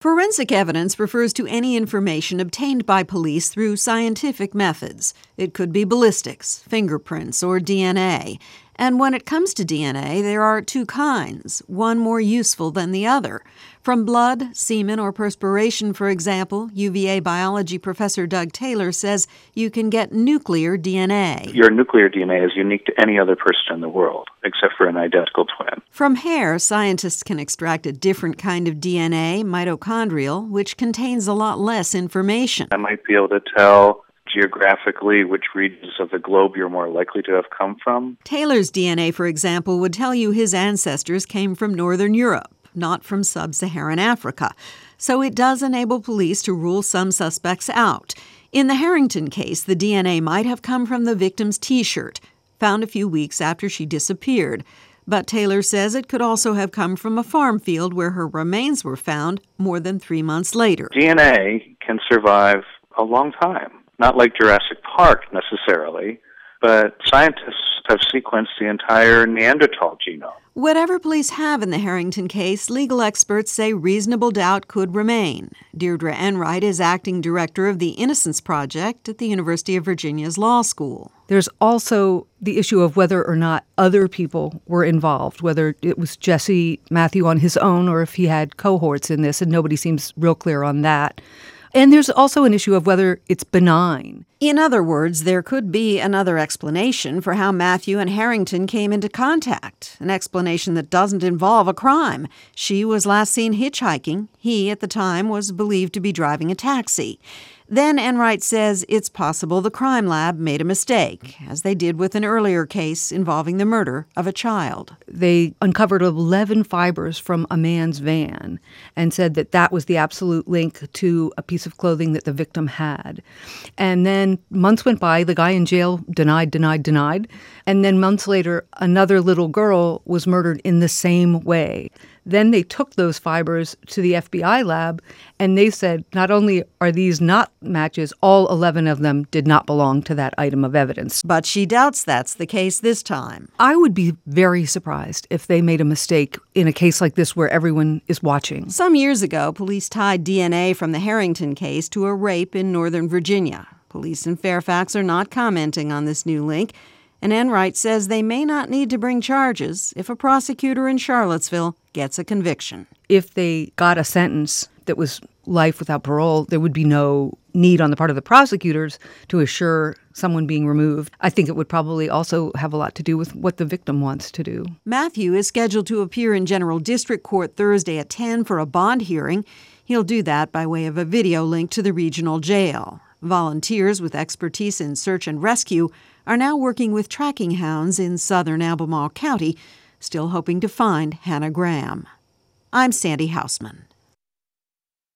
Forensic evidence refers to any information obtained by police through scientific methods. It could be ballistics, fingerprints, or DNA. And when it comes to DNA, there are two kinds, one more useful than the other. From blood, semen, or perspiration, for example, UVA biology professor Doug Taylor says you can get nuclear DNA. Your nuclear DNA is unique to any other person in the world, except for an identical twin. From hair, scientists can extract a different kind of DNA, mitochondrial, which contains a lot less information. I might be able to tell geographically which regions of the globe you're more likely to have come from. Taylor's DNA, for example, would tell you his ancestors came from Northern Europe, not from sub-Saharan Africa. So it does enable police to rule some suspects out. In the Harrington case, the DNA might have come from the victim's T-shirt, found a few weeks after she disappeared. But Taylor says it could also have come from a farm field where her remains were found more than 3 months later. DNA can survive a long time. Not like Jurassic Park necessarily, but scientists have sequenced the entire Neanderthal genome. Whatever police have in the Harrington case, legal experts say reasonable doubt could remain. Deirdre Enright is acting director of the Innocence Project at the University of Virginia's Law School. There's also the issue of whether or not other people were involved, whether it was Jesse Matthew on his own or if he had cohorts in this, and nobody seems real clear on that. And there's also an issue of whether it's benign. In other words, there could be another explanation for how Matthew and Harrington came into contact, an explanation that doesn't involve a crime. She was last seen hitchhiking. He, at the time, was believed to be driving a taxi. Then Enright says it's possible the crime lab made a mistake, as they did with an earlier case involving the murder of a child. They uncovered 11 fibers from a man's van and said that that was the absolute link to a piece of clothing that the victim had. And then months went by, the guy in jail denied. And then months later, another little girl was murdered in the same way. Then they took those fibers to the FBI lab, and they said not only are these not matches, all 11 of them did not belong to that item of evidence. But she doubts that's the case this time. I would be very surprised if they made a mistake in a case like this where everyone is watching. Some years ago, police tied DNA from the Harrington case to a rape in Northern Virginia. Police in Fairfax are not commenting on this new link, and Enright says they may not need to bring charges if a prosecutor in Charlottesville gets a conviction. If they got a sentence that was life without parole, there would be no need on the part of the prosecutors to assure someone being removed. I think it would probably also have a lot to do with what the victim wants to do. Matthew is scheduled to appear in General District Court Thursday at 10 for a bond hearing. He'll do that by way of a video link to the regional jail. Volunteers with expertise in search and rescue are now working with tracking hounds in southern Albemarle County, still hoping to find Hannah Graham. I'm Sandy Hausman.